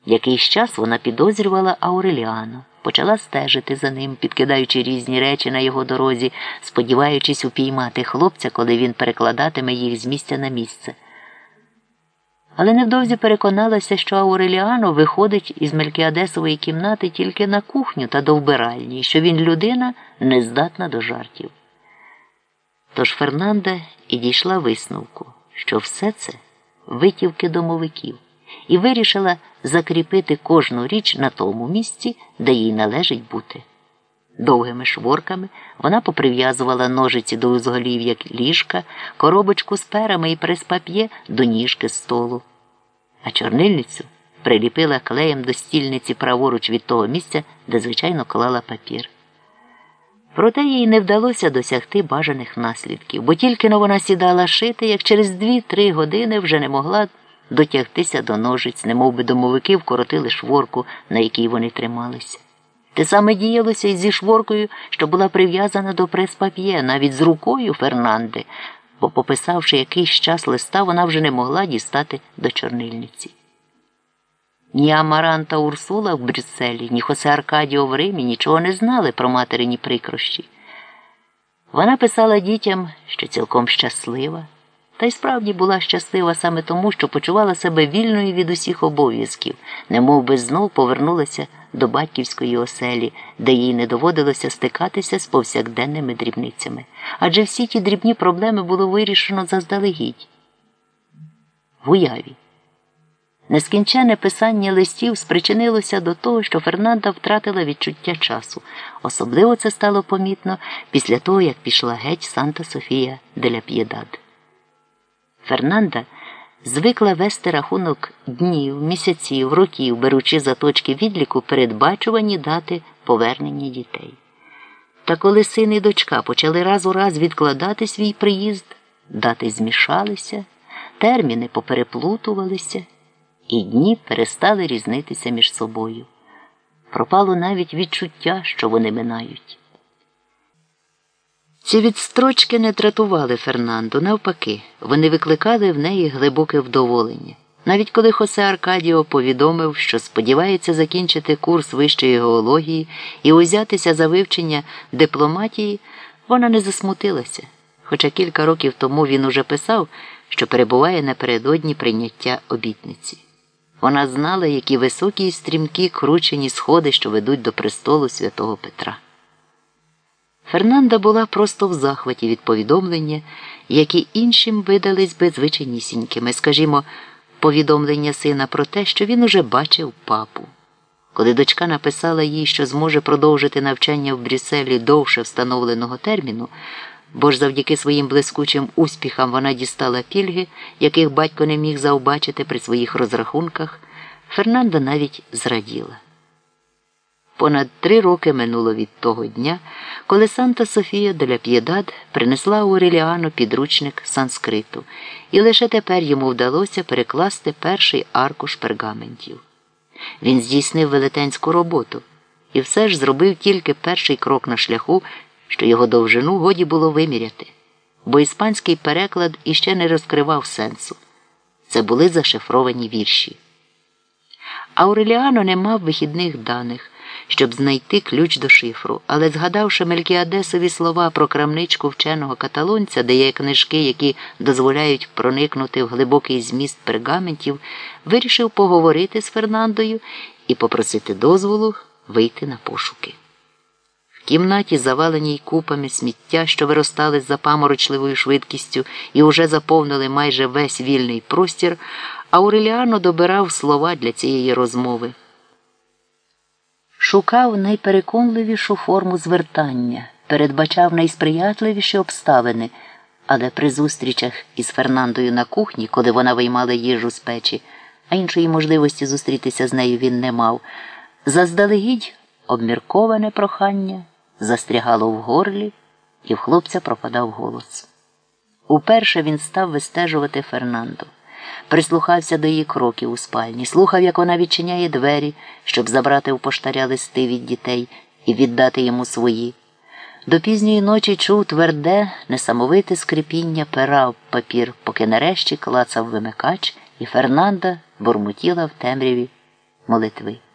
Якийсь час вона підозрювала Ауреліано, почала стежити за ним, підкидаючи різні речі на його дорозі, сподіваючись упіймати хлопця, коли він перекладатиме їх з місця на місце. Але невдовзі переконалася, що Ауреліано виходить із Мелкіадесової кімнати тільки на кухню та до вбиральні, і що він людина, нездатна до жартів. Тож Фернанда і дійшла висновку, що все це витівки домовиків, і вирішила закріпити кожну річ на тому місці, де їй належить бути. Довгими шворками вона поприв'язувала ножиці до узголів'я ліжка, коробочку з перами і прес-пап'є до ніжки столу, а чорнильницю приліпила клеєм до стільниці праворуч від того місця, де звичайно клала папір. Проте їй не вдалося досягти бажаних наслідків, бо тільки-но вона сідала шити, як через 2-3 години вже не могла дотягтися до ножиць, немовби домовики вкоротили шворку, на якій вони трималися. Те саме діялося і зі шворкою, що була прив'язана до прес-пап'є, навіть з рукою Фернанди, бо, пописавши якийсь час листа, вона вже не могла дістати до чорнильниці. Ні Амаранта Урсула в Брюсселі, ні Хосе Аркадіо в Римі нічого не знали про материні прикрощі. Вона писала дітям, що цілком щаслива, та й справді була щаслива саме тому, що почувала себе вільною від усіх обов'язків, немов би знов повернулася до батьківської оселі, де їй не доводилося стикатися з повсякденними дрібницями. Адже всі ті дрібні проблеми було вирішено заздалегідь. В уяві. Нескінченне писання листів спричинилося до того, що Фернанда втратила відчуття часу. Особливо це стало помітно після того, як пішла геть Санта-Софія де ля П'єдад. Фернанда звикла вести рахунок днів, місяців, років, беручи за точки відліку передбачувані дати повернення дітей. Та коли син і дочка почали раз у раз відкладати свій приїзд, дати змішалися, терміни попереплутувалися, і дні перестали різнитися між собою. Пропало навіть відчуття, що вони минають. Ці відстрочки не дратували Фернанду, навпаки, вони викликали в неї глибоке вдоволення. Навіть коли Хосе Аркадіо повідомив, що сподівається закінчити курс вищої геології і узятися за вивчення дипломатії, вона не засмутилася, хоча кілька років тому він уже писав, що перебуває напередодні прийняття обітниці. Вона знала, які високі і стрімкі кручені сходи, що ведуть до престолу святого Петра. Фернанда була просто в захваті від повідомлення, які іншим видались би звичайнісінькими, скажімо, повідомлення сина про те, що він уже бачив папу. Коли дочка написала їй, що зможе продовжити навчання в Брюсселі довше встановленого терміну, бо ж завдяки своїм блискучим успіхам вона дістала пільги, яких батько не міг завбачити при своїх розрахунках, Фернанда навіть зраділа. Понад 3 роки минуло від того дня, коли Санта-Софія де ля П'єдад принесла Ауреліано підручник санскриту, і лише тепер йому вдалося перекласти перший аркуш пергаментів. Він здійснив велетенську роботу, і все ж зробив тільки перший крок на шляху, що його довжину годі було виміряти, бо іспанський переклад іще не розкривав сенсу. Це були зашифровані вірші. Ауреліано не мав вихідних даних, щоб знайти ключ до шифру, але, згадавши Мелкіадесові слова про крамничку вченого каталонця, де є книжки, які дозволяють проникнути в глибокий зміст пергаментів, вирішив поговорити з Фернандою і попросити дозволу вийти на пошуки. В кімнаті, заваленій купами сміття, що виростали з запаморочливою швидкістю і уже заповнили майже весь вільний простір, Ауреліано добирав слова для цієї розмови. Шукав найпереконливішу форму звертання, передбачав найсприятливіші обставини, але при зустрічах із Фернандою на кухні, коли вона виймала їжу з печі, а іншої можливості зустрітися з нею він не мав, заздалегідь обмірковане прохання застрягало в горлі, і в хлопця пропадав голос. Уперше він став вистежувати Фернанду. Прислухався до її кроків у спальні, слухав, як вона відчиняє двері, щоб забрати у поштаря листи від дітей і віддати йому свої. До пізньої ночі чув тверде, несамовите скрипіння пера в папір, поки нарешті клацав вимикач, і Фернанда бурмотіла в темряві молитви.